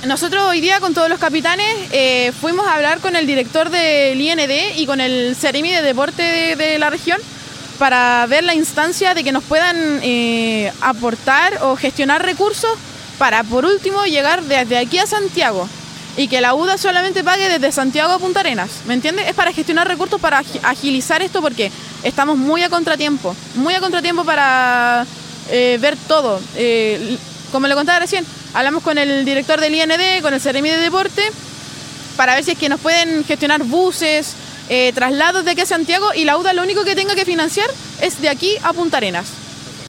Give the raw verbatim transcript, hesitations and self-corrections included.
nosotros hoy día con todos los capitanes eh, fuimos a hablar con el director del I N D y con el Ceremi de Deporte de, de la región para ver la instancia de que nos puedan eh, aportar o gestionar recursos para, por último, llegar desde aquí a Santiago y que la U D A solamente pague desde Santiago a Punta Arenas, ¿me entiendes? Es para gestionar recursos, para agilizar esto porque estamos muy a contratiempo, muy a contratiempo para eh, ver todo. Eh, como le contaba recién, hablamos con el director del I N D, con el Ceremi de Deporte, para ver si es que nos pueden gestionar buses, eh, traslados de aquí a Santiago y la U D A lo único que tenga que financiar es de aquí a Punta Arenas.